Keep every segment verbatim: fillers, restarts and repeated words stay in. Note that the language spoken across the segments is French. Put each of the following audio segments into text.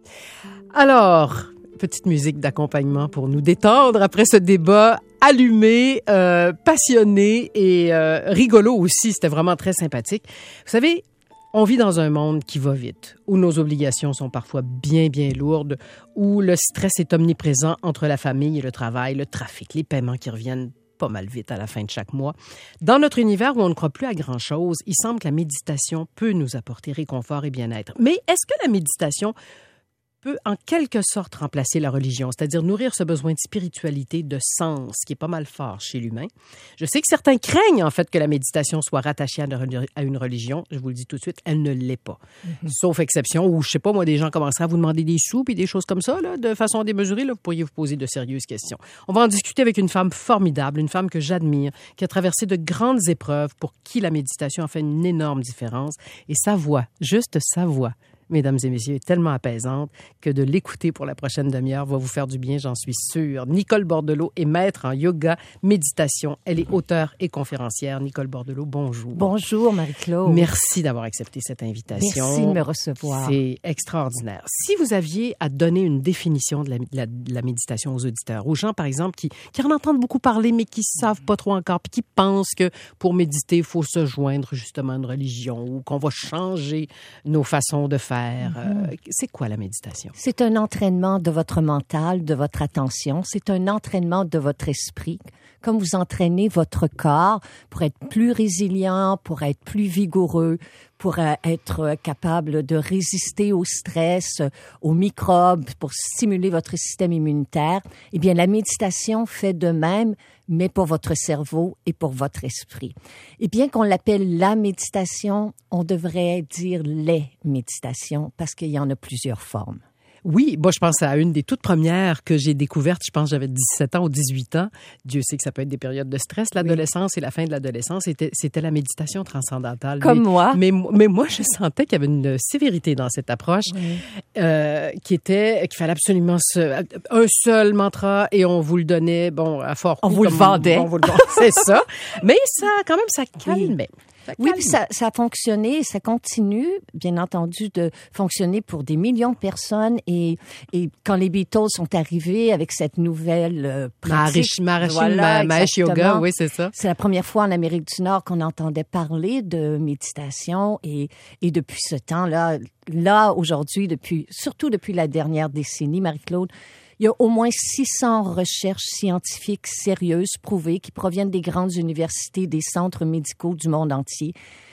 Alors, petite musique d'accompagnement pour nous détendre après ce débat allumé, euh, passionné et euh, rigolo aussi. C'était vraiment très sympathique. Vous savez, on vit dans un monde qui va vite, où nos obligations sont parfois bien, bien lourdes, où le stress est omniprésent entre la famille et le travail, le trafic, les paiements qui reviennent pas mal vite à la fin de chaque mois. Dans notre univers où on ne croit plus à grand-chose, il semble que la méditation peut nous apporter réconfort et bien-être. Mais est-ce que la méditation peut en quelque sorte remplacer la religion, c'est-à-dire nourrir ce besoin de spiritualité, de sens, qui est pas mal fort chez l'humain? Je sais que certains craignent en fait que la méditation soit rattachée à une religion. Je vous le dis tout de suite, elle ne l'est pas. Mm-hmm. Sauf exception où, je sais pas, moi, des gens commenceraient à vous demander des sous et des choses comme ça, là, de façon démesurée, là, vous pourriez vous poser de sérieuses questions. On va en discuter avec une femme formidable, une femme que j'admire, qui a traversé de grandes épreuves, pour qui la méditation a fait une énorme différence. Et sa voix, juste sa voix, mesdames et messieurs, est tellement apaisante que de l'écouter pour la prochaine demi-heure va vous faire du bien, j'en suis sûre. Nicole Bordelot est maître en yoga, méditation. Elle est auteure et conférencière. Nicole Bordelot, bonjour. Bonjour, Marie-Claude. Merci d'avoir accepté cette invitation. Merci de me recevoir. C'est extraordinaire. Si vous aviez à donner une définition de la, de la, de la méditation aux auditeurs, aux gens, par exemple, qui, qui en entendent beaucoup parler, mais qui ne savent pas trop encore, puis qui pensent que pour méditer, il faut se joindre justement à une religion ou qu'on va changer nos façons de faire. Euh, c'est quoi la méditation? C'est un entraînement de votre mental, de votre attention. C'est un entraînement de votre esprit. Comme vous entraînez votre corps pour être plus résilient, pour être plus vigoureux, pour être capable de résister au stress, aux microbes, pour stimuler votre système immunitaire, eh bien, la méditation fait de même, mais pour votre cerveau et pour votre esprit. Et bien qu'on l'appelle la méditation, on devrait dire les méditations parce qu'il y en a plusieurs formes. Oui, moi, je pense à une des toutes premières que j'ai découvertes. Je pense que j'avais dix-sept ans ou dix-huit ans. Dieu sait que ça peut être des périodes de stress. L'adolescence oui. et la fin de l'adolescence, c'était, c'était la méditation transcendantale. Comme mais, moi. Mais, mais moi, je sentais qu'il y avait une sévérité dans cette approche oui. euh, qui était qu'il fallait absolument se, un seul mantra et on vous le donnait, bon, à fort coup. On vous le vendait. On, on vous le vendait, c'est ça. Mais ça, quand même, ça calmait. Oui. Oui, puis ça, ça a fonctionné, ça continue, bien entendu, de fonctionner pour des millions de personnes. Et, et quand les Beatles sont arrivés avec cette nouvelle euh, pratique... Maharishi, voilà, Mahesh Yoga, oui, c'est ça. C'est la première fois en Amérique du Nord qu'on entendait parler de méditation. Et, et depuis ce temps-là, là, aujourd'hui, depuis, surtout depuis la dernière décennie, Marie-Claude, il y a au moins six cents recherches scientifiques sérieuses, prouvées, qui proviennent des grandes universités, des centres médicaux du monde entier,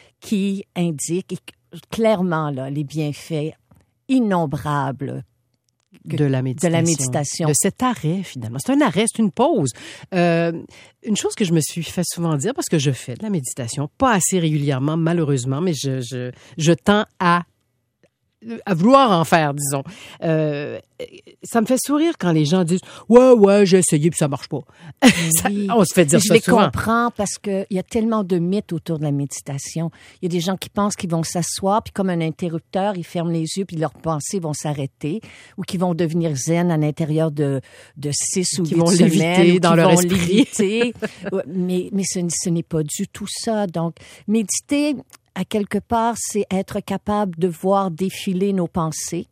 qui indiquent clairement là, les bienfaits innombrables que, de, la méditation, de la méditation. De cet arrêt, finalement. C'est un arrêt, c'est une pause. Euh, une chose que je me suis fait souvent dire, parce que je fais de la méditation, pas assez régulièrement, malheureusement, mais je, je, je tends à à vouloir en faire, disons. Euh, ça me fait sourire quand les gens disent « Ouais, ouais, j'ai essayé puis ça marche pas. » ça, on se fait dire je ça souvent. Je les comprends parce qu'il y a tellement de mythes autour de la méditation. Il y a des gens qui pensent qu'ils vont s'asseoir puis comme un interrupteur, ils ferment les yeux puis leurs pensées vont s'arrêter ou qu'ils vont devenir zen à l'intérieur de, de six ou huit semaines. Qui vont léviter dans leur esprit. mais mais ce, ce n'est pas du tout ça. Donc, méditer... à quelque part, c'est être capable de voir défiler nos pensées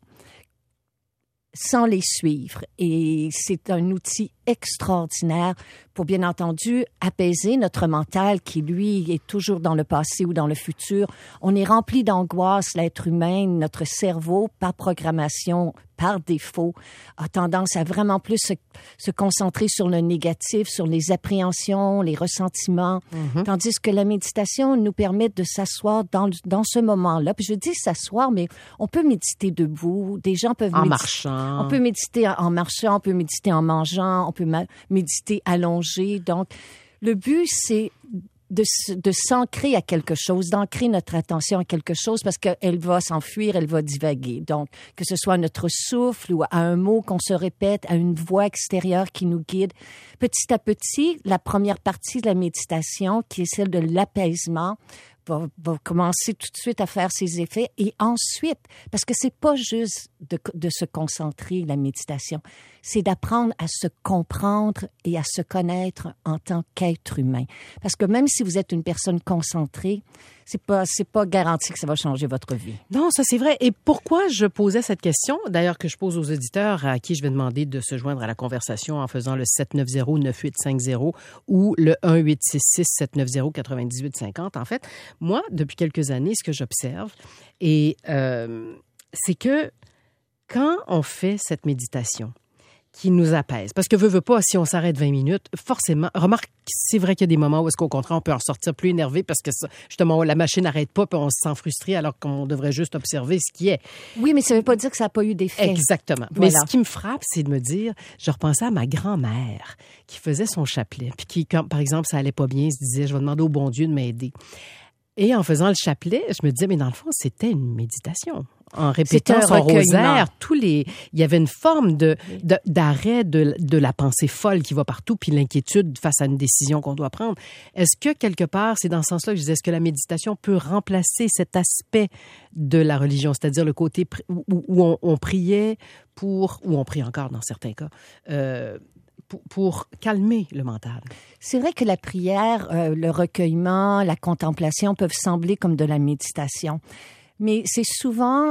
sans les suivre. Et c'est un outil extraordinaire pour, bien entendu, apaiser notre mental qui, lui, est toujours dans le passé ou dans le futur. On est rempli d'angoisse, l'être humain, notre cerveau, par programmation, par défaut, a tendance à vraiment plus se, se concentrer sur le négatif, sur les appréhensions, les ressentiments, mm-hmm. tandis que la méditation nous permet de s'asseoir dans, dans ce moment-là. Puis je dis s'asseoir, mais on peut méditer debout, des gens peuvent en méditer, marchant. On peut méditer en marchant, on peut méditer en mangeant, on peut ma- méditer allongé. Donc, le but, c'est de, de s'ancrer à quelque chose, d'ancrer notre attention à quelque chose parce qu'elle va s'enfuir, elle va divaguer. Donc, que ce soit notre souffle ou à un mot qu'on se répète, à une voix extérieure qui nous guide. Petit à petit, la première partie de la méditation, qui est celle de l'apaisement, va, va commencer tout de suite à faire ses effets. Et ensuite, parce que c'est pas juste de, de se concentrer, la méditation, c'est d'apprendre à se comprendre et à se connaître en tant qu'être humain. Parce que même si vous êtes une personne concentrée, c'est pas, c'est pas garanti que ça va changer votre vie. Non, ça c'est vrai. Et pourquoi je posais cette question, d'ailleurs que je pose aux auditeurs à qui je vais demander de se joindre à la conversation en faisant le sept neuf zéro neuf huit cinq zéro ou le un huit six six sept neuf zéro neuf huit cinq zéro. En fait, moi, depuis quelques années, ce que j'observe, et euh, c'est que quand on fait cette méditation, qui nous apaise. Parce que veut, veut pas, si on s'arrête vingt minutes, forcément, remarque, c'est vrai qu'il y a des moments où est-ce qu'au contraire, on peut en sortir plus énervé parce que ça, justement, la machine n'arrête pas puis on se sent frustré alors qu'on devrait juste observer ce qui est. Oui, mais ça veut pas dire que ça n'a pas eu d'effet. Exactement. Voilà. Mais ce qui me frappe, c'est de me dire, je repensais à ma grand-mère qui faisait son chapelet puis qui, quand, par exemple, ça allait pas bien, se disait, je vais demander au bon Dieu de m'aider. Et en faisant le chapelet, je me disais, mais dans le fond, c'était une méditation. En répétant son rosaire, tous les, il y avait une forme de, de d'arrêt de, de la pensée folle qui va partout, puis l'inquiétude face à une décision qu'on doit prendre. Est-ce que quelque part, c'est dans ce sens-là que je disais, est-ce que la méditation peut remplacer cet aspect de la religion, c'est-à-dire le côté où, où on, on priait pour, ou on prie encore dans certains cas, euh, Pour, pour calmer le mental. C'est vrai que la prière, euh, le recueillement, la contemplation peuvent sembler comme de la méditation, mais c'est souvent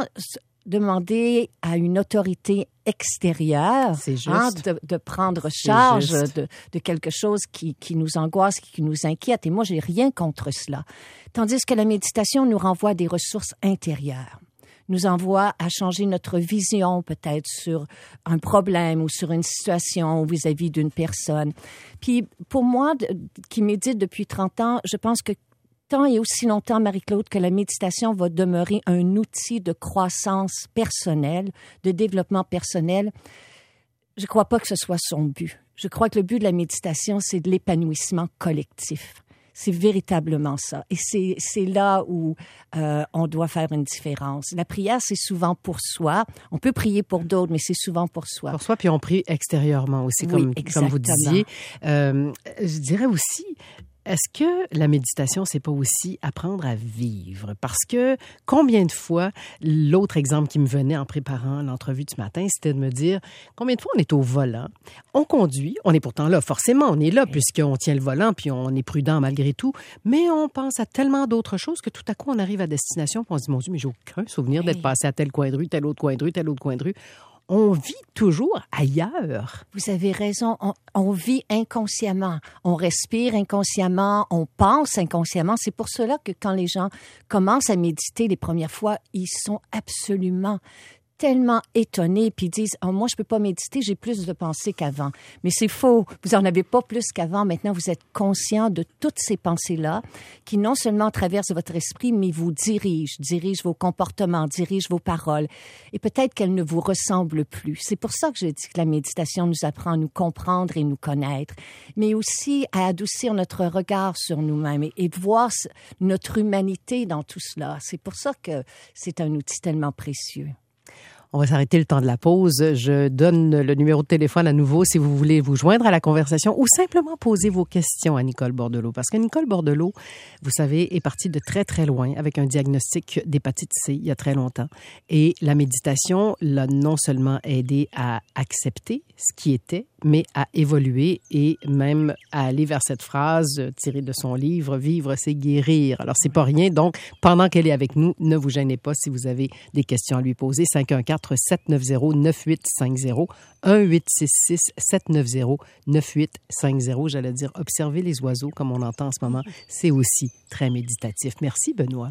demander à une autorité extérieure hein, de, de prendre charge de, de quelque chose qui, qui nous angoisse, qui nous inquiète. Et moi, j'ai rien contre cela. Tandis que la méditation nous renvoie à des ressources intérieures, nous envoie à changer notre vision peut-être sur un problème ou sur une situation vis-à-vis d'une personne. Puis pour moi, de, qui médite depuis trente ans, je pense que tant et aussi longtemps, Marie-Claude, que la méditation va demeurer un outil de croissance personnelle, de développement personnel, je ne crois pas que ce soit son but. Je crois que le but de la méditation, c'est de l'épanouissement collectif. C'est véritablement ça. Et c'est, c'est là où euh, on doit faire une différence. La prière, c'est souvent pour soi. On peut prier pour d'autres, mais c'est souvent pour soi. Pour soi, puis on prie extérieurement aussi, comme, oui, comme vous disiez. Euh, je dirais aussi, est-ce que la méditation, c'est pas aussi apprendre à vivre? Parce que combien de fois, l'autre exemple qui me venait en préparant l'entrevue du matin, c'était de me dire, combien de fois on est au volant, on conduit, on est pourtant là, forcément, on est là oui. puisqu'on tient le volant, puis on est prudent malgré tout, mais on pense à tellement d'autres choses que tout à coup, on arrive à destination, puis on se dit, mon Dieu, mais j'ai aucun souvenir oui. d'être passé à tel coin de rue, tel autre coin de rue, tel autre coin de rue. On vit toujours ailleurs. Vous avez raison. On, on vit inconsciemment. On respire inconsciemment. On pense inconsciemment. C'est pour cela que quand les gens commencent à méditer les premières fois, ils sont absolument tellement étonnés puis ils disent oh, « Moi, je peux pas méditer, j'ai plus de pensées qu'avant. » Mais c'est faux. Vous en avez pas plus qu'avant. Maintenant, vous êtes conscient de toutes ces pensées-là qui non seulement traversent votre esprit, mais vous dirigent, dirigent vos comportements, dirigent vos paroles. Et peut-être qu'elles ne vous ressemblent plus. C'est pour ça que je dis que la méditation nous apprend à nous comprendre et nous connaître, mais aussi à adoucir notre regard sur nous-mêmes et, et voir notre humanité dans tout cela. C'est pour ça que c'est un outil tellement précieux. On va s'arrêter le temps de la pause. Je donne le numéro de téléphone à nouveau si vous voulez vous joindre à la conversation ou simplement poser vos questions à Nicole Bordelot. Parce que Nicole Bordelot, vous savez, est partie de très, très loin avec un diagnostic d'hépatite C il y a très longtemps. Et la méditation l'a non seulement aidé à accepter ce qui était, mais à évoluer et même à aller vers cette phrase tirée de son livre « Vivre, c'est guérir ». Alors, c'est pas rien. Donc, pendant qu'elle est avec nous, ne vous gênez pas si vous avez des questions à lui poser. cinq un quatre sept neuf zéro neuf huit cinq zéro, un huit six six sept neuf zéro neuf huit cinq zéro. J'allais dire, observer les oiseaux comme on entend en ce moment, c'est aussi très méditatif. Merci, Benoît.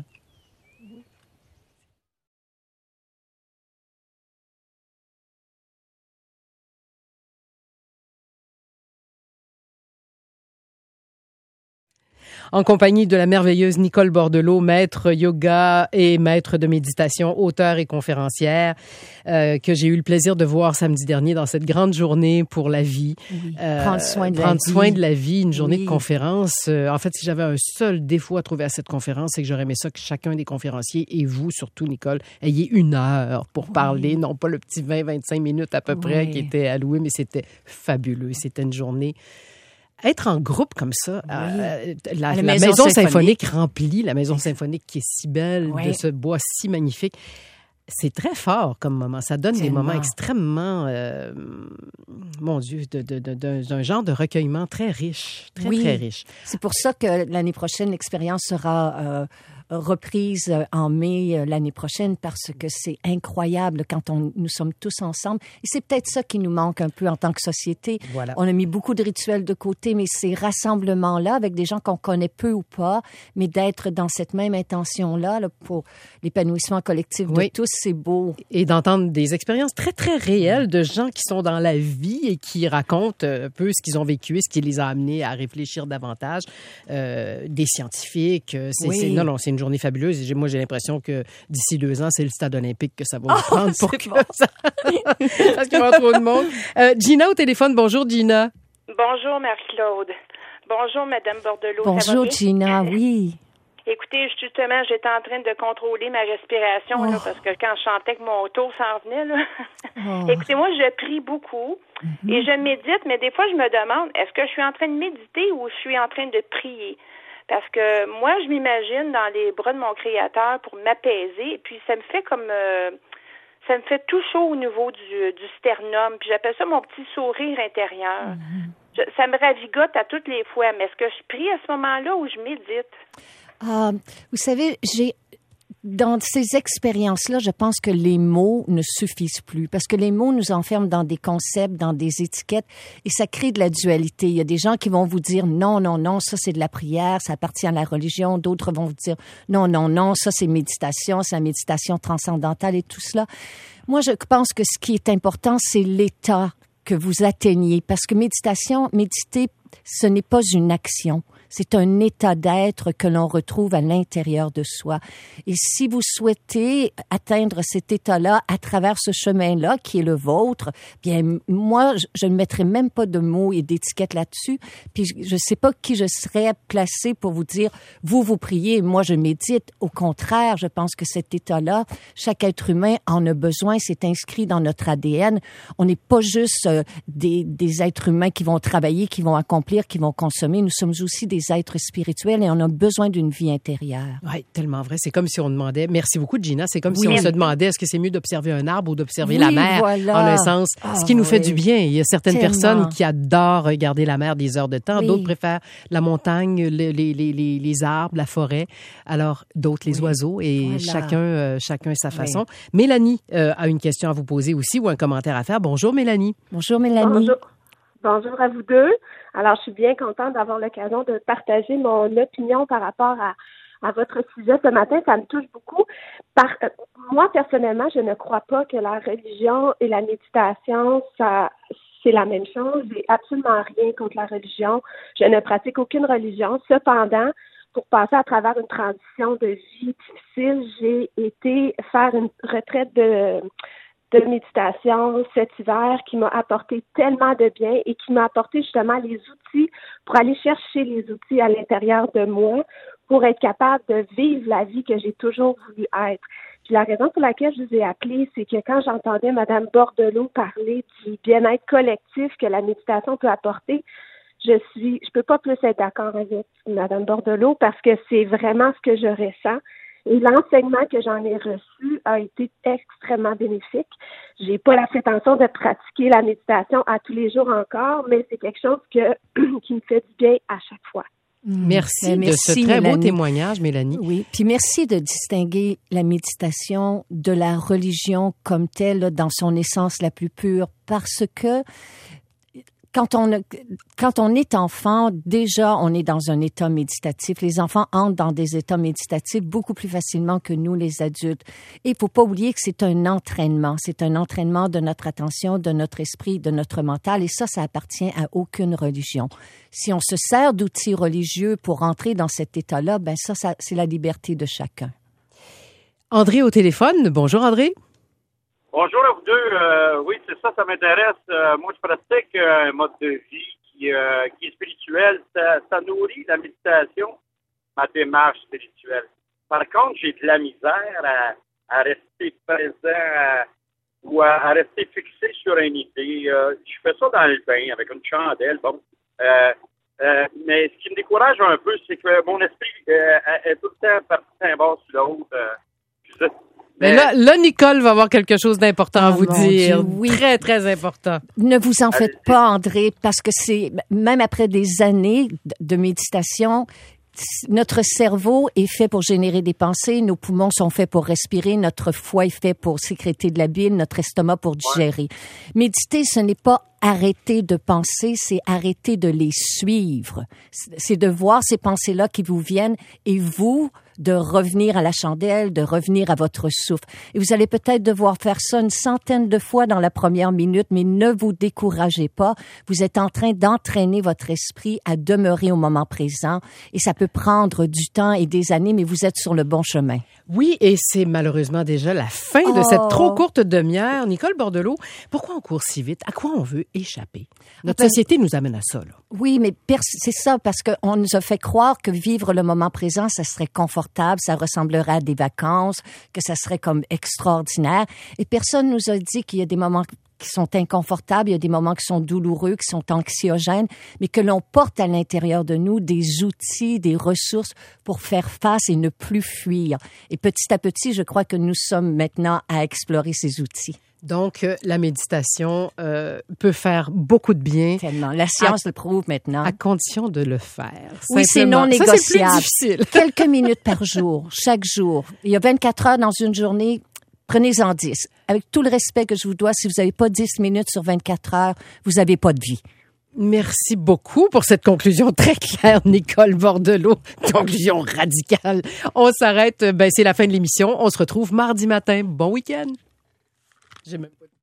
En compagnie de la merveilleuse Nicole Bordelot, maître yoga et maître de méditation, auteure et conférencière, euh, que j'ai eu le plaisir de voir samedi dernier dans cette grande journée pour la vie. Oui. Euh, prendre soin de prendre la soin vie. de la vie, une journée oui. de conférence. Euh, en fait, si j'avais un seul défaut à trouver à cette conférence, c'est que j'aurais aimé ça que chacun des conférenciers, et vous surtout, Nicole, ayez une heure pour oui. parler, non pas le petit vingt à vingt-cinq minutes à peu près oui. qui était alloué, mais c'était fabuleux. C'était une journée être en groupe comme ça, oui. euh, la, la, la maison, maison symphonique. symphonique remplie, la maison symphonique qui est si belle, oui. de ce bois si magnifique, c'est très fort comme moment. Ça donne Tellement. des moments extrêmement, euh, mon Dieu, de, de, de, de, d'un genre de recueillement très riche, très, oui. très riche. C'est pour ça que l'année prochaine, l'expérience sera euh, reprise en mai l'année prochaine parce que c'est incroyable quand on, nous sommes tous ensemble. Et c'est peut-être ça qui nous manque un peu en tant que société. Voilà. On a mis beaucoup de rituels de côté, mais ces rassemblements-là avec des gens qu'on connaît peu ou pas, mais d'être dans cette même intention-là là, pour l'épanouissement collectif de oui. tous, c'est beau. Et d'entendre des expériences très, très réelles de gens qui sont dans la vie et qui racontent un peu ce qu'ils ont vécu et ce qui les a amenés à réfléchir davantage. Euh, des scientifiques. C'est, oui. c'est, non, non, c'est une journée fabuleuse. Et moi, j'ai l'impression que d'ici deux ans, c'est le stade olympique que ça va vous prendre oh, pour que bon. ça... Parce qu'il y aura trop de monde. Euh, Gina au téléphone. Bonjour, Gina. Bonjour, Marie-Claude. Bonjour, Madame Bordelot. Bonjour, Gina, oui. Écoutez, justement, j'étais en train de contrôler ma respiration oh. là, parce que quand je chantais que mon tour s'en venait, là. Oh. Écoutez, moi, je prie beaucoup mm-hmm. et je médite, mais des fois, je me demande, est-ce que je suis en train de méditer ou je suis en train de prier? Parce que moi, je m'imagine dans les bras de mon Créateur pour m'apaiser, et puis ça me fait comme... Euh, ça me fait tout chaud au niveau du, du sternum, puis j'appelle ça mon petit sourire intérieur. Mm-hmm. Je, ça me ravigote à toutes les fois, mais est-ce que je prie à ce moment-là ou je médite? Ah, vous savez, j'ai dans ces expériences-là, je pense que les mots ne suffisent plus parce que les mots nous enferment dans des concepts, dans des étiquettes et ça crée de la dualité. Il y a des gens qui vont vous dire non, non, non, ça c'est de la prière, ça appartient à la religion. D'autres vont vous dire non, non, non, ça c'est méditation, c'est la méditation transcendantale et tout cela. Moi, je pense que ce qui est important, c'est l'état que vous atteignez parce que méditation, méditer, ce n'est pas une action. C'est un état d'être que l'on retrouve à l'intérieur de soi. Et si vous souhaitez atteindre cet état-là à travers ce chemin-là, qui est le vôtre, bien, moi, je ne mettrai même pas de mots et d'étiquettes là-dessus. Puis, je ne sais pas qui je serais placée pour vous dire, vous, vous priez, moi, je médite. Au contraire, je pense que cet état-là, chaque être humain en a besoin. C'est inscrit dans notre A D N. On n'est pas juste euh, des, des êtres humains qui vont travailler, qui vont accomplir, qui vont consommer. Nous sommes aussi des êtres spirituels et on a besoin d'une vie intérieure. Oui, tellement vrai. C'est comme si on demandait, merci beaucoup Gina, c'est comme oui. si on se demandait est-ce que c'est mieux d'observer un arbre ou d'observer oui, la mer voilà. en un sens, ah, ce qui nous oui. fait du bien. Il y a certaines tellement. personnes qui adorent regarder la mer des heures de temps, oui. d'autres préfèrent la montagne, les, les, les, les arbres, la forêt, alors d'autres les oui. oiseaux et voilà. chacun, euh, chacun sa façon. Oui. Mélanie euh, a une question à vous poser aussi ou un commentaire à faire. Bonjour Mélanie. Bonjour Mélanie. Bonjour. Bonjour à vous deux. Alors, je suis bien contente d'avoir l'occasion de partager mon opinion par rapport à, à votre sujet ce matin. Ça me touche beaucoup. Par, euh, moi, personnellement, je ne crois pas que la religion et la méditation, ça, c'est la même chose. J'ai absolument rien contre la religion. Je ne pratique aucune religion. Cependant, pour passer à travers une transition de vie difficile, j'ai été faire une retraite de... de méditation cet hiver qui m'a apporté tellement de bien et qui m'a apporté justement les outils pour aller chercher les outils à l'intérieur de moi pour être capable de vivre la vie que j'ai toujours voulu être. Puis la raison pour laquelle je vous ai appelé, c'est que quand j'entendais Mme Bordelot parler du bien-être collectif que la méditation peut apporter, je suis, je peux pas plus être d'accord avec Mme Bordelot parce que c'est vraiment ce que je ressens. Et l'enseignement que j'en ai reçu a été extrêmement bénéfique. J'ai pas la prétention de pratiquer la méditation à tous les jours encore, mais c'est quelque chose que, qui me fait du bien à chaque fois. Merci, merci de ce très Mélanie. beau témoignage, Mélanie. Oui, puis merci de distinguer la méditation de la religion comme telle, là, dans son essence la plus pure, parce que Quand on, quand on est enfant, déjà, on est dans un état méditatif. Les enfants entrent dans des états méditatifs beaucoup plus facilement que nous, les adultes. Et il faut pas oublier que c'est un entraînement. C'est un entraînement de notre attention, de notre esprit, de notre mental. Et ça, ça appartient à aucune religion. Si on se sert d'outils religieux pour entrer dans cet état-là, ben ça, ça c'est la liberté de chacun. André au téléphone. Bonjour, André. Bonjour à vous deux. Euh, oui, c'est ça, ça m'intéresse. Euh, moi, je pratique euh, un mode de vie qui, euh, qui est spirituel. Ça, ça nourrit la méditation, ma démarche spirituelle. Par contre, j'ai de la misère à, à rester présent à, ou à, à rester fixé sur une idée. Euh, je fais ça dans le bain avec une chandelle. Bon, euh, Euh, mais ce qui me décourage un peu, c'est que mon esprit euh, est tout le temps parti d'un bord sur l'autre. Euh, Mais, mais là, là, Nicole va avoir quelque chose d'important oh à vous dire. Dieu, oui. Très, très important. Ne vous en faites pas, André, parce que c'est, même après des années de méditation, notre cerveau est fait pour générer des pensées, nos poumons sont faits pour respirer, notre foie est fait pour sécréter de la bile, notre estomac pour digérer. Ouais. Méditer, ce n'est pas arrêter de penser, c'est arrêter de les suivre. C'est de voir ces pensées-là qui vous viennent et vous, de revenir à la chandelle, de revenir à votre souffle. Et vous allez peut-être devoir faire ça une centaine de fois dans la première minute, mais ne vous découragez pas. Vous êtes en train d'entraîner votre esprit à demeurer au moment présent et ça peut prendre du temps et des années, mais vous êtes sur le bon chemin. Oui, et c'est malheureusement déjà la fin de oh. cette trop courte demi-heure. Nicole Bordelot, pourquoi on court si vite? À quoi on veut échapper? Notre ben, société nous amène à ça, là. Oui, mais pers- c'est ça, parce qu'on nous a fait croire que vivre le moment présent, ça serait confortable, ça ressemblerait à des vacances, que ça serait comme extraordinaire. Et personne nous a dit qu'il y a des moments qui sont inconfortables, il y a des moments qui sont douloureux, qui sont anxiogènes, mais que l'on porte à l'intérieur de nous des outils, des ressources pour faire face et ne plus fuir. Et petit à petit, je crois que nous sommes maintenant à explorer ces outils. Donc, euh, la méditation euh, peut faire beaucoup de bien. Tellement. La science à, le prouve maintenant. À condition de le faire. Oui, c'est non négociable. Ça, c'est plus difficile. Quelques minutes par jour, chaque jour. Il y a vingt-quatre heures dans une journée. Prenez-en dix. Avec tout le respect que je vous dois, si vous n'avez pas dix minutes sur vingt-quatre heures, vous n'avez pas de vie. Merci beaucoup pour cette conclusion très claire, Nicole Bordelot. Conclusion radicale. On s'arrête. Ben, c'est la fin de l'émission. On se retrouve mardi matin. Bon week-end. J'ai même pas